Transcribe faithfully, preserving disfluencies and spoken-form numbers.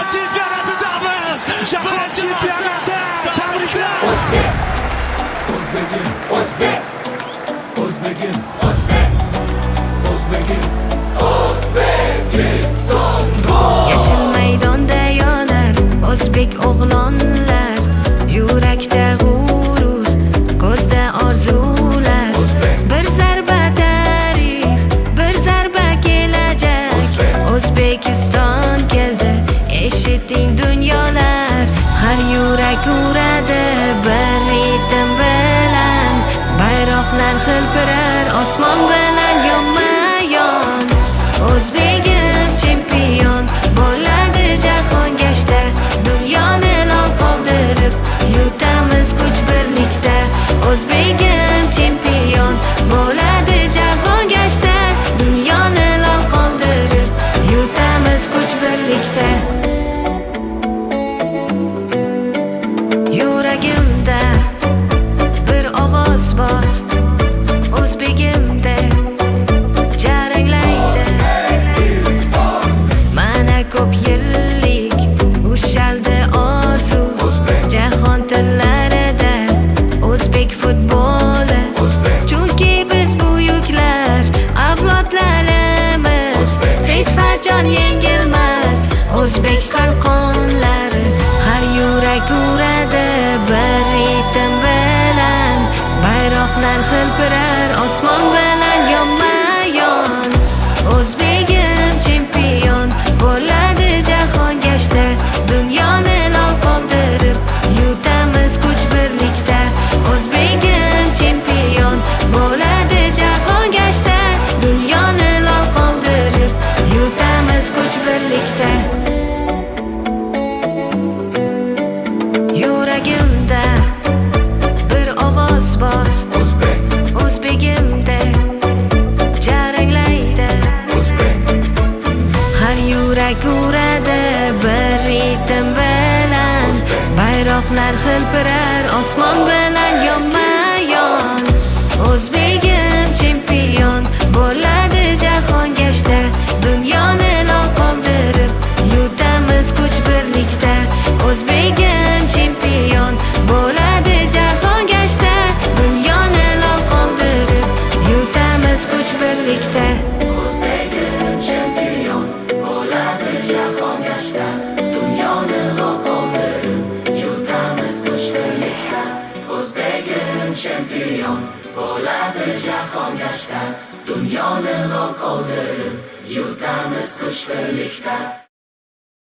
chempionatidamiz. Jahon chempionati. Tabriklar. O'zbek, O'zbegim, O'zbek, O'zbegim, O'zbek, O'zbegim, O'zbekiston. Yashil maydonda yonar o'zbek o'g'lonlar, yurakda g'urur, ko'zda orzular. Bir zarba tarix, bir zarba kelajak. O'zbekiston keldi, eshiting dunyolar. Har yurak uradi bir ritim bilan, bayroqlar hilpirar osmon bilan yonma-yon. O'zbegim chempion bo'ladi jahon gashta, dunyoni lol qoldirib yutamiz kuch birlikda. O'zbegim chempion bo'ladi jahon gashta, dunyoni lol qoldirib yutamiz kuch birlikda. Yuragimda bir ovoz bor, o'zbegimda jaranglaydi. Mana ko'p yillik ushaldi orzu, jahon tillarida o'zbek futboli. Chunki biz buyuklar avlodlarimiz, hech qachon yengilmas o'zbek qalqonlari. Har yurak uradi bir ritim bilan, bayroqlar hilpirar osmon bilan yonma-yon. O'zbegim chempion bo'ladi jahon gashta, dunyoni lol qoldirib yutamiz kuch birlikda. O'zbegim chempion bo'ladi jahon gashta, dunyoni lol qoldirib yutamiz kuch birlikda. Yuragimda bir ovoz bor, O'zbek, o'zbegimda jaranglaydi. Har yurak uradi bir ritim bilan, bayroqlar hilpirar osmon bilan yonma-yon. O'zbegim chempion bo'ladi jahon gashta, dunyoni lol qoldirib yutamiz kuch birlikda. O'zbegim chempion bo'ladi jahon gashta, dunyoni lol qoldirib yutamiz kuch birlikda. O'zbegim chempion bo'ladi jahon gashta, dunyoni lol qoldirib yutamiz kuch birlikda. O'zbegim chempion bo'ladi jahon gashta, dunyoni lol qoldirib yutamiz kuch birlikda.